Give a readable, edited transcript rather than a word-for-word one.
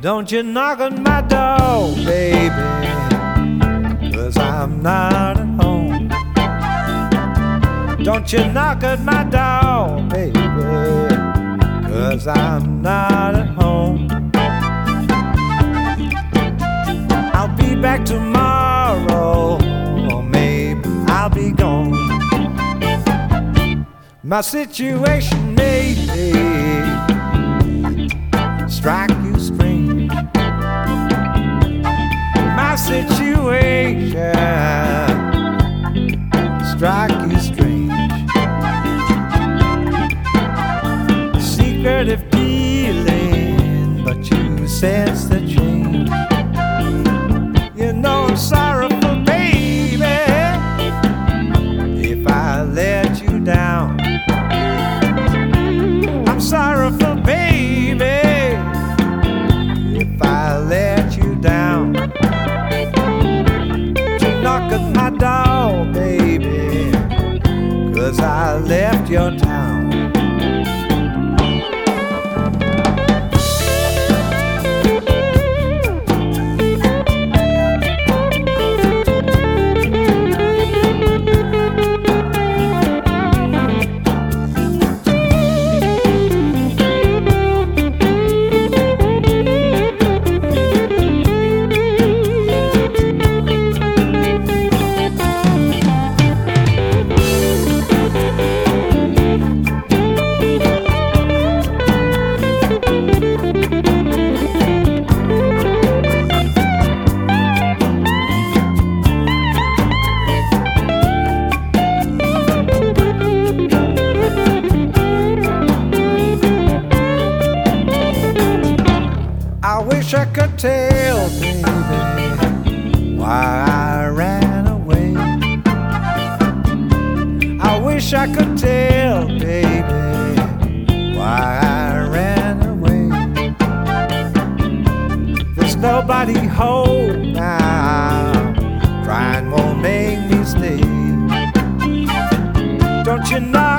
Don't you knock on my door, baby, 'cause I'm not at home. Don't you knock at my door, baby, 'cause I'm not at home. I'll be back tomorrow, or maybe I'll be gone. My situation may strike you strange. My situation strike you strange. Secretive feeling, but you sense the change. You know I'm sorrowful, baby, if I let you down. I'm sorrowful, baby, if I let you down. You knock at my door, baby, 'cause I left your town. I wish I could tell, baby, why I ran away. I wish I could tell, baby, why I ran away. There's nobody home now, crying won't make me stay. Don't you know